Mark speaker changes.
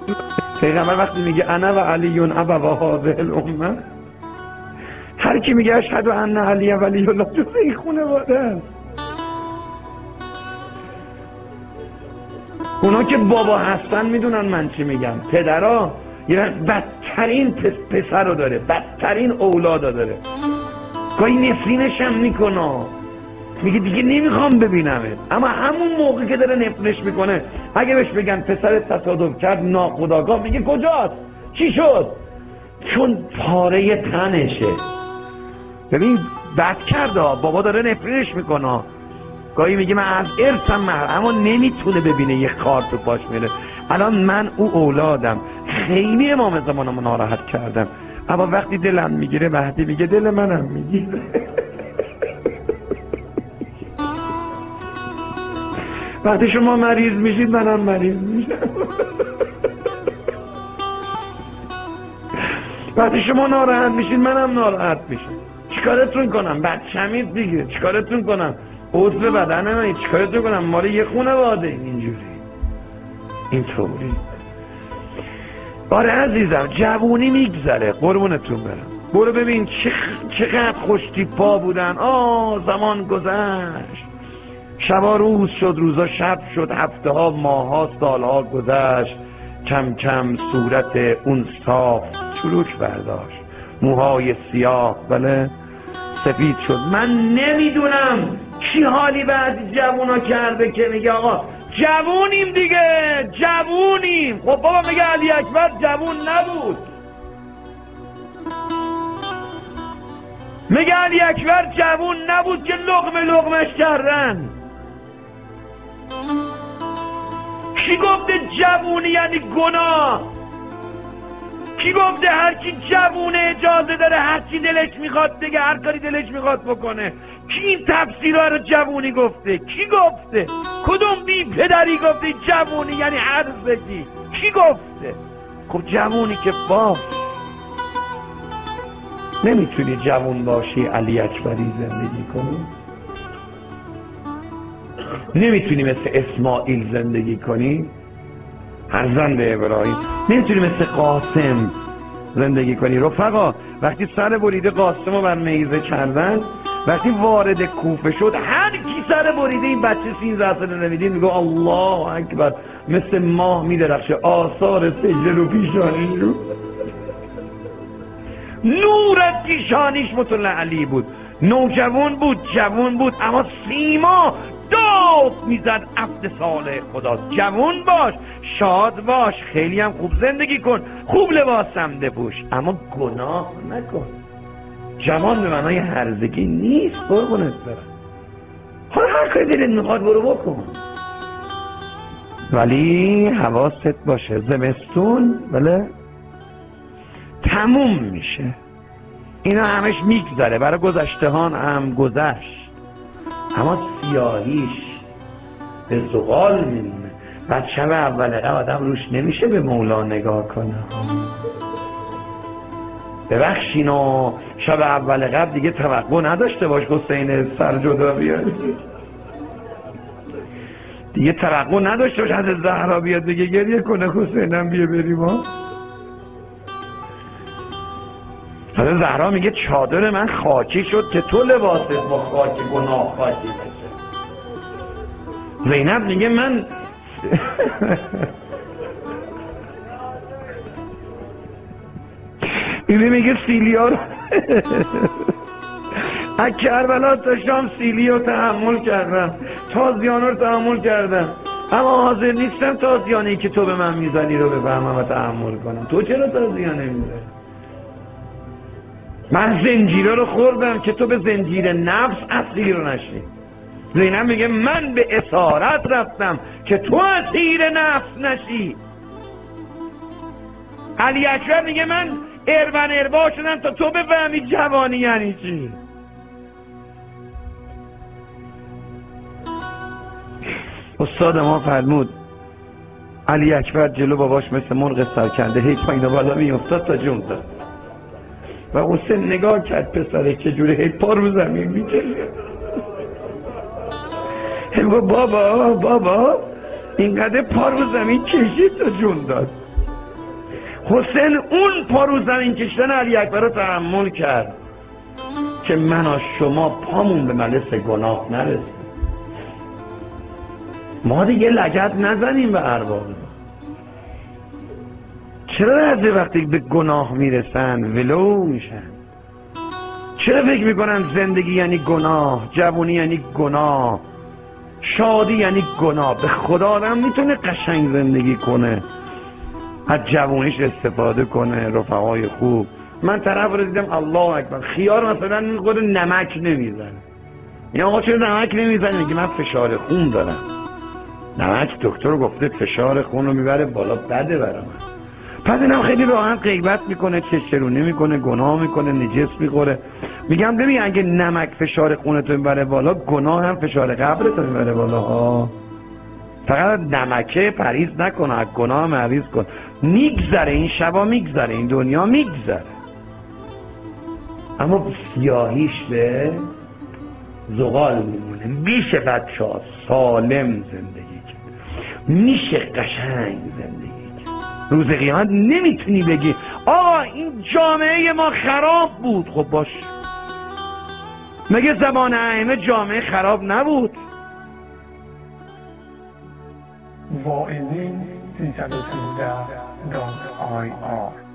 Speaker 1: پیغمبر وقتی میگه انا و علیون ابوا هذه الامه، هر کی میگه اشهد ان علی ولی الله جز این خانواده است. اونا که بابا هستن میدونن من چی میگم. پدرها یه بدترین پسر رو داره، بدترین اولاد داره. گاهی نفرینش هم میکنه، میگه دیگه نمیخوام ببینمت. اما همون موقع که داره نفرینش میکنه اگه بهش بگن پسرت تصادف کرد ناخودآگاه، میگه کجاست؟ چی شد؟ چون پاره تنشه. ببین بد کرده، بابا داره نفرینش میکنه. گاهی میگه من از ارثم اما نمیتونه ببینه یه خار تو پاش میره. الان من او اولادم، خیلی امام زمانم ناراحت کردم، اما وقتی دلم میگیره مهدی میگه دل منم میگیره. وقتی شما مریض میشید منم مریض میشم. وقتی شما ناراحت میشید منم ناراحت میشم. چیکارتون کنم؟ بچمید دیگه، چیکارتون کنم؟ عضو بدن من، چیکارتون کنم؟ مال یه خانواده اینجوری اینطوری. آره عزیزم، جوونی میگذره، قربونتون برم. برو ببین چقدر خوشتیپا بودن. زمان گذشت، شبا روز شد، روزا شب شد، هفته ها ماه ها سال ها گذشت. کم کم صورت اون صاف چروک برداشت، موهای سیاه بله سفید شد. من نمیدونم چی حالی بعد جوونا کرده که میگه آقا جوونیم دیگه، جوونیم. خب بابا میگه علی اکبر جوون نبود، میگه علی اکبر جوون نبود که لقمش کردن. کی گفته جوونی یعنی گناه؟ کی گفته هر کی جوونه اجازه داره هر چی دلش میخواد بگه، هر کاری دلش میخواد بکنه؟ کی این تفسیرها رو جوونی گفته؟ کی گفته؟ کدوم بی پدری گفته جوونی یعنی عرضگی؟ کی گفته؟ خب جوونی که باش، نمیتونی جوون باشی علی اکبری زندگی کنی؟ نمیتونی مثل اسماعیل زندگی کنی فرزند ابراهیم؟ نمیتونی مثل قاسم زندگی کنی؟ رفقا وقتی سر بریده قاسم رو بر نیزه کردن، وقتی وارد کوفه شد هر کی سر بریده این بچه 13 ساله نمیدید میگه الله اکبر، مثل ماه میدرخشه، آثار سجده رو پیشانیش رو، نور پیشانیش مطلع علی بود. نوجوان بود، جوان بود، اما سیما داد میزد عبد صالح خداست. جوان باش، شاد باش، خیلی هم خوب زندگی کن، خوب لباسم بپوش، اما گناه نکن. جوان به معنای هرزگی نیست، قربونت برم. حالا هر کاری دلت میخواد برو بکن، ولی حواست باشه زمستون بله تموم میشه، اینا همش میگذره، برای گذشتهان هم گذشت، اما سیاهیش به زغال میمونه. بعد شب اول آدم روش نمیشه به مولا نگاه کنه. ببخشینو شب اول قبل دیگه توقع نداشته باش حسین سر جدا بیاد، دیگه توقع نداشته باش حضرت زهرا بیاد دیگه گریه کنه حسینم بیا بریم ها. حضرت زهرا میگه چادر من خاکی شد که تو لباست با خاک گناه خاکی بشه. زینب میگه من اینه میگه سیلیا رو از کربلا تا شام سیلی رو تحمل کردم، تازیانه رو تحمل کردم، اما حاضر نیستم تازیانه‌ای که تو به من میزنی رو بفهمم و تحمل کنم. تو چرا تازیانه میزنی؟ من زنجیره رو خوردم که تو به زنجیر نفس اسیر نشی. زینب میگه من به اسارت رفتم که تو اسیر نفس نشی. علی اکبر میگه من اربا شدم تا تو بفهمی جوانی یعنی چی. استاد ما فرمود علی اکبر جلو باباش مثل مرغ سرکنده هی پایین و بالا میافتاد تا جون زد و حسین نگاه کرد پسره چجوره هی پا رو زمین میکشه، هی بابا اینقدر پا رو زمین کشید تا جون داد. حسین اون پا رو زمین کشتن علی اکبر رو تحمل کرد که من و شما پامون به ملس گناه نرسید. ما دیگه لگد نزنیم به ارباب. چرا از وقتی به گناه میرسن ولو میشن؟ چرا فکر میکنن زندگی یعنی گناه، جوانی یعنی گناه، شادی یعنی گناه؟ به خدا آدم میتونه قشنگ زندگی کنه، از جوانیش استفاده کنه، رفقای خوب. من طرف رو دیدم الله اکبر خیار مثلا خود نمک نمیزنه. یا آقا چرا نمک نمیزنه؟ میگه من فشار خون دارم. نمک دکتر گفته فشار خون رو میبره بالا، بده برای من. پس اینم خیلی راحت غیبت میکنه، چشرونه میکنه، گناه میکنه، نجس میخوره. میگم ببین اگه نمک فشار خونتو میبره بالا، گناه هم فشار قبرتو میبره بالا ها. فقط نمکه پریز نکنه، از گناه هم پریز کن. میگذره این شبا، میگذره این دنیا، میگذره. اما سیاهیش به زغال میمونه. میشه بچه ها سالم زندگی کرد، میشه قشنگ زندگی کرد. روز قیامت نمیتونی بگی آقا این جامعه ما خراب بود. خب باش، مگه زمان ائمه جامعه خراب نبود؟
Speaker 2: واعظین 313.ir